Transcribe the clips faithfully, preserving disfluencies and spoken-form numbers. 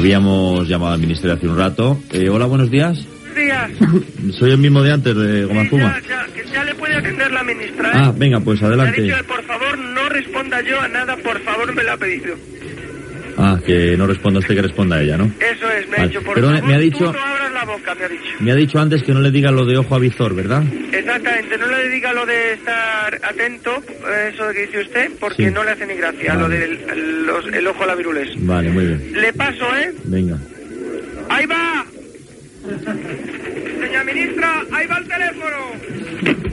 Habíamos llamado al ministerio hace un rato. Eh, hola, buenos días. Buenos días. Soy el mismo de antes, de Goma Espuma. Sí, ya, ya, que ya le puede atender la ministra, ¿eh? Ah, venga, pues adelante. Me ha dicho que por favor no responda yo a nada, por favor, me lo ha pedido. Ah, que no responda usted, que responda ella, ¿no? Eso es, me ha vale. dicho, por Pero favor, me ha dicho, tú no abras la boca, me ha dicho. Me ha dicho antes que no le diga lo de ojo avizor, ¿verdad? Exactamente, no le diga lo de estar atento, eso que dice usted, porque sí. no le hace ni gracia, vale. lo del el, los, el ojo a la virules. Vale, muy bien. Le paso, ¿eh? Venga. ¡Ahí va! Señora ministra, ahí va el teléfono.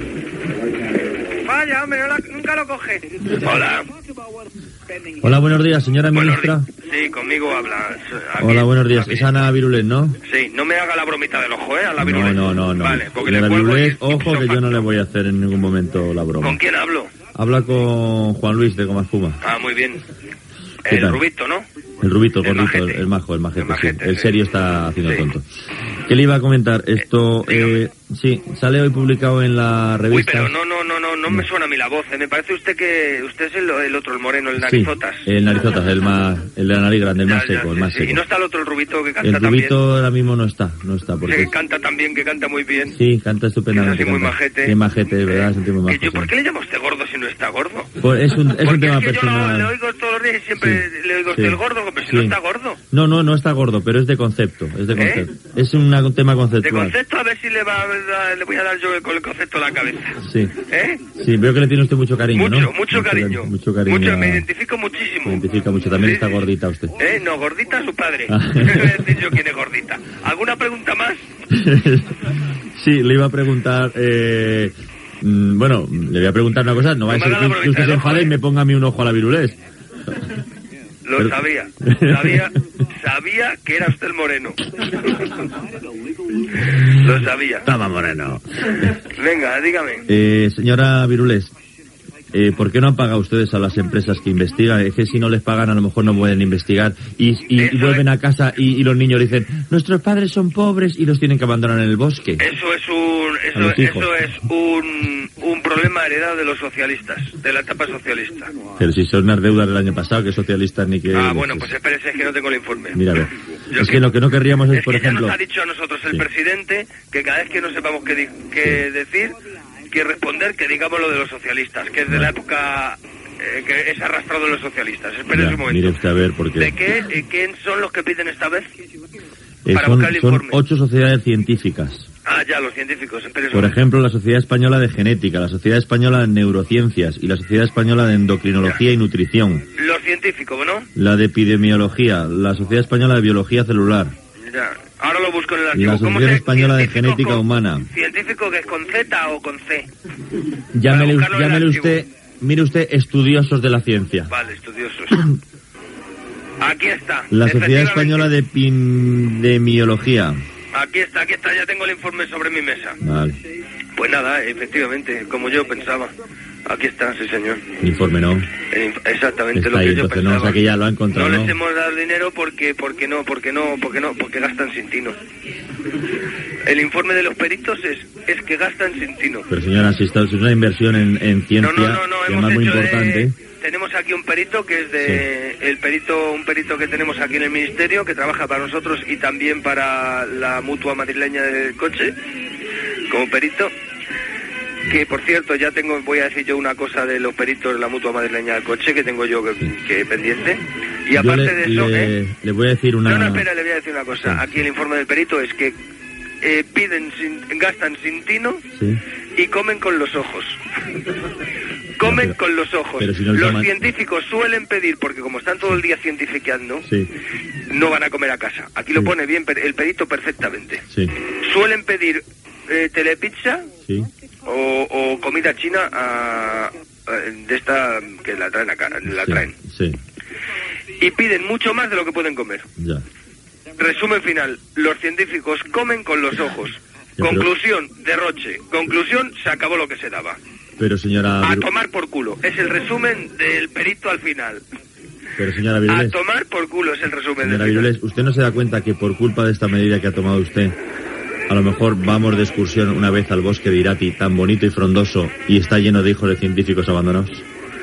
Vaya, hombre, no la, nunca lo coge. Hola. Hola, buenos días, señora ministra. Buenos, sí, conmigo habla. Aquí, Hola, buenos días. aquí. Es Ana Virulet, ¿no? Sí, no me haga la bromita del ojo, ¿eh? A la Virulet. No, no, no, no. Vale, porque la le cuelgo Virulet, y- ojo, que yo no le voy a hacer en ningún momento la broma. ¿Con quién hablo? Habla con Juan Luis de Goma Espuma. Ah, muy bien. ¿Qué El tal? rubito, ¿no? El rubito, el El gordito, el, majete. el majo, el majete, El majete, sí. El sí. serio está haciendo Sí. tonto. ¿Qué le iba a comentar? Esto, Eh, eh, sí, sale hoy publicado en la Uy, revista. pero no, no, no, no, no me suena a mí la voz, ¿eh? Me parece usted que usted es el, el otro, el moreno, el Sí, narizotas. el narizotas, el más, el de la nariz grande, el Ya, más ya, seco, el sí, más sí. seco. Y no está el otro, el rubito, que canta El también. rubito ahora mismo no está, no está, porque Que es- canta también, que canta muy bien. sí, canta estupendamente. Es así muy canta. majete. Qué majete, es verdad, es un tipo Que majo, yo, sí. ¿Por qué le llama a usted gordo si no está gordo? Pues es un, es un Porque tema es que yo lo- personal. le oigo todos los días y siempre Sí, le oigo a sí, usted el gordo, pero si sí. no está gordo. No, no, no está gordo, pero es de concepto, es de ¿Eh? concepto. Es una- un tema De conceptual. concepto, a ver si le, va, a- le voy a dar yo con el concepto a la cabeza. Sí. ¿Eh? Sí, veo que le tiene usted mucho cariño, Mucho, ¿no? mucho cariño. Mucho cariño. Mucho, me a- identifico Se muchísimo. identifica mucho, también Sí, está sí. gordita usted. ¿Eh? No, gordita su padre. Ah. No voy a decir yo quién es gordita. ¿Alguna pregunta más? Sí, le iba a preguntar, eh, mm, bueno, le voy a preguntar una cosa, no va a No me ser haga la que, que bromita usted se del ojo, enfade y ¿eh? me ponga a mí un ojo a la Virulet. Lo Pero- sabía. Sabía, sabía que era usted el moreno. Lo sabía. Toma, moreno. Venga, dígame. Eh, señora Virulet, eh, ¿por qué no han pagado ustedes a las empresas que investigan? Es que si no les pagan a lo mejor no pueden investigar y, y- y Eso vuelven es- a casa y, y los niños dicen, nuestros padres son pobres y los tienen que abandonar en el bosque. Eso es un A eso, los hijos. eso es un, un problema heredado de los socialistas, de la etapa socialista. Pero si son unas deudas del año pasado, que socialistas ni que... Ah, bueno, pues espérese, es que no tengo el informe. Mira, a ver. Yo Es que lo que no querríamos es, Es por que ya ejemplo... nos ha dicho a nosotros el Sí. presidente que cada vez que no sepamos qué, di- qué decir, que responder, que digamos lo de los socialistas, que es de Vale. la época eh, que es arrastrado de los socialistas. Espere Ya, un momento. mire usted a ver, porque... ¿De qué, eh, quién son los que piden esta vez? Eh, para son, buscar el son informe. ocho sociedades científicas. Ah, ya, los científicos. Espere un Por momento. ejemplo, la Sociedad Española de Genética, la Sociedad Española de Neurociencias y la Sociedad Española de Endocrinología y Nutrición, Los científicos, ¿no? la de Epidemiología, la Sociedad Española de Biología Celular, Ya. Ahora lo busco en el archivo. la ¿Cómo Sociedad se- Española de científico Genética con- Humana. ¿Científico que es con Z o con C? Llámele, buscarlo en el llámele archivo. usted, mire usted, estudiosos de la ciencia. Vale, estudiosos. Aquí está. La Sociedad efectivamente. Española de Epidemiología. Aquí está, aquí está, ya tengo el informe sobre mi mesa. Vale, Pues nada, efectivamente, como yo pensaba. Aquí está, sí señor. informe no. El inf- Exactamente Está lo que ahí, yo entonces no, pensaba. o sea que ya lo ha encontrado, No ¿no? les hemos dado dinero porque, porque no, porque no, porque no, porque gastan sin tino. El informe de los peritos es, es que gastan sin tino. Pero señora, si esto es una inversión en, en ciencia, No, no, no, no, que hemos además muy hecho de- importante. Tenemos aquí un perito que es de el perito, un perito que tenemos aquí en el ministerio que trabaja para nosotros y también para la mutua madrileña del coche como perito. Que por cierto ya tengo, voy a decir yo una cosa de los peritos de la mutua madrileña del coche que tengo yo que, que pendiente. Y Yo aparte le, de eso, le, ¿eh? le voy a decir una... No, no, espera, le voy a decir una cosa. Sí. Aquí el informe del perito es que eh, piden, sin, gastan sin tino Sí. y comen con los ojos. Comen pero- con los ojos. pero si no les los llaman- científicos suelen pedir, porque como están todo el día cientificando, Sí, no van a comer a casa. Aquí lo Sí. pone bien per- el perito perfectamente. sí, Suelen pedir eh, telepizza sí. o, o comida china a- a- de esta que la traen acá, la sí, traen. Sí, Y piden mucho más de lo que pueden comer. ya. Resumen final, los científicos comen con los ojos. Ya, pero- Conclusión, derroche. Conclusión, se acabó lo que se daba. Pero señora... A Viru- tomar por culo. Es el resumen del perito al final. Pero señora A Virules, tomar por culo es el resumen señora del final. Virules, ¿usted no se da cuenta que por culpa de esta medida que ha tomado usted, a lo mejor vamos de excursión una vez al bosque de Irati, tan bonito y frondoso, y está lleno de hijos de científicos abandonados?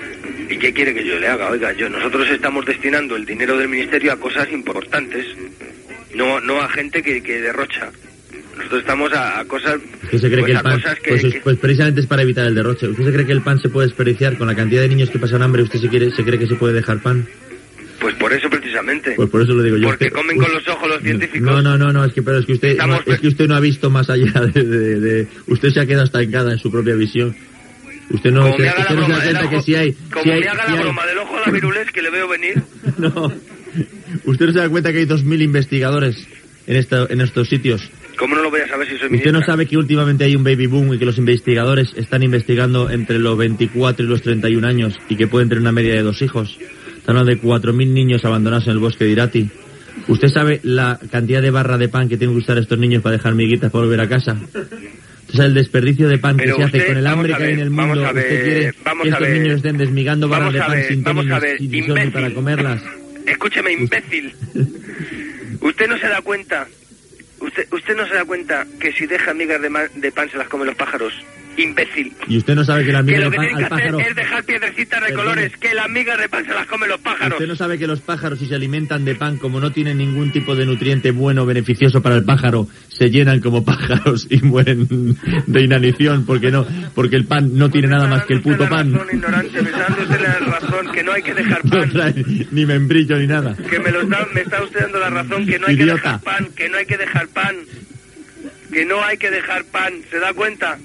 ¿Y qué quiere que yo le haga? Oiga, yo nosotros estamos destinando el dinero del ministerio a cosas importantes, no no a gente que, que derrocha. Nosotros estamos a, a cosas... ¿Usted se cree pues que el a pan, cosas que, pues, que... pues precisamente es para evitar el derroche? ¿Usted se cree que el pan se puede desperdiciar con la cantidad de niños que pasan hambre? ¿Usted se, quiere, se cree que se puede dejar pan? Pues por eso precisamente. Pues por eso lo digo yo. Porque usted, comen usted, con los ojos los científicos. No, no, no, no, es que, pero es que usted, no, es que usted no ha visto más allá de, de, de... Usted se ha quedado estancada en su propia visión. Usted no, como se, me haga usted la no se broma da cuenta del que ojo, si hay... Como si hay, me haga si la hay... broma del ojo a la virules que le veo venir. No. Usted no se da cuenta que hay dos mil investigadores en, esta, en estos sitios. ¿Cómo no lo voy a saber si soy ¿Usted ministra? no sabe que últimamente hay un baby boom y que los investigadores están investigando entre los veinticuatro y los treinta y un años y que pueden tener una media de dos hijos? Están hablando de cuatro mil niños abandonados en el bosque de Irati. ¿Usted sabe la cantidad de barra de pan que tienen que usar estos niños para dejar miguitas para volver a casa? ¿Usted sabe el desperdicio de pan que Pero se hace usted, con el hambre que hay en el mundo? vamos a ver, ¿Usted quiere vamos que a estos ver, niños estén desmigando barras de pan ver, sin vamos a tener ver, ni ni imbécil. para comerlas? Escúcheme, imbécil. Usted no se da cuenta... Usted, usted no se da cuenta que si deja migas de, de pan se las comen los pájaros. Imbécil. Y usted no sabe que las migas de pan que lo que al tiene que pájaro... hacer es dejar piedrecitas de Perdone. colores, que las migas de pan se las comen los pájaros. Usted no sabe que los pájaros, si se alimentan de pan, como no tienen ningún tipo de nutriente bueno, beneficioso para el pájaro, se llenan como pájaros y mueren de inanición, porque no, porque el pan no tiene nada más que el puto pan. Razón, ignorante, me está dando usted la razón, que no hay que dejar pan. No trae ni membrillo ni nada. Que me, lo está, me está usted dando la razón, que no hay Idiota. que dejar pan, que no hay que dejar pan. Que no hay que dejar pan, ¿se da cuenta?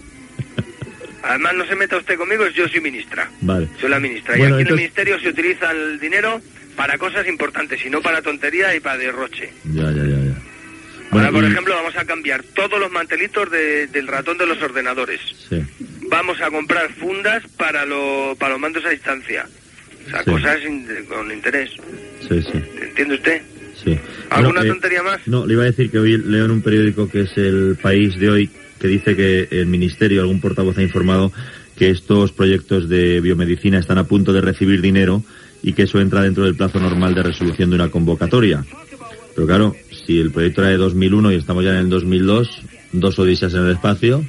Además, no se meta usted conmigo, yo soy ministra. Vale. Soy la ministra. Bueno, y aquí entonces... en el ministerio se utiliza el dinero para cosas importantes y no para tontería y para derroche. Ya, ya, ya, ya. Ahora, Bueno, por y... ejemplo, vamos a cambiar todos los mantelitos de, del ratón de los ordenadores. Sí. Vamos a comprar fundas para, lo, para los mandos a distancia. O sea, Sí. cosas in, con interés. Sí, sí. ¿Entiende usted? Sí. ¿Alguna Bueno, eh, tontería más? No, le iba a decir que hoy leo en un periódico que es El País de hoy, que dice que el ministerio, algún portavoz ha informado que estos proyectos de biomedicina están a punto de recibir dinero y que eso entra dentro del plazo normal de resolución de una convocatoria. Pero claro, si el proyecto era de dos mil uno y estamos ya en el dos mil dos, dos odisías en el espacio...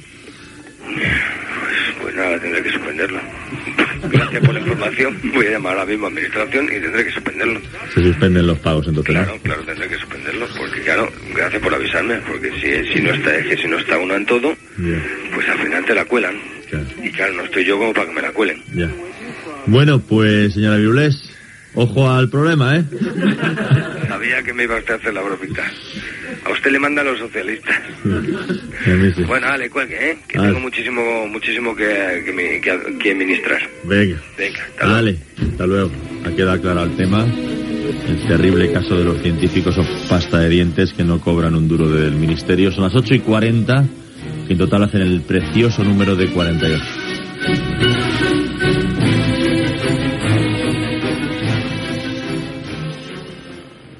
Pues, pues nada, tendré que suspenderlo. Gracias por la información. Voy a llamar a la misma administración y tendré que suspenderlo. Se suspenden los pagos, entonces, ¿no? Claro, claro, tendré que suspenderlo. Porque claro, gracias por avisarme. Porque si, si no está, es que si no está uno en todo, Ya, pues al final te la cuelan. claro, Y claro, no estoy yo como para que me la cuelen. ya. Bueno, pues, señora Virulés, ojo al problema, ¿eh? Sabía que me iba a usted a hacer la bromita. A usted le mandan los socialistas. A mí sí. Bueno, dale, cuelgue, ¿eh? Que Ah. tengo muchísimo muchísimo que, que, mi- que, que administrar. Venga. Venga, hasta luego. Dale, hasta luego. Ha quedado aclarado el tema. El terrible caso de los científicos o pasta de dientes que no cobran un duro del ministerio. Son las ocho y cuarenta, que en total hacen el precioso número de cuarenta y ocho.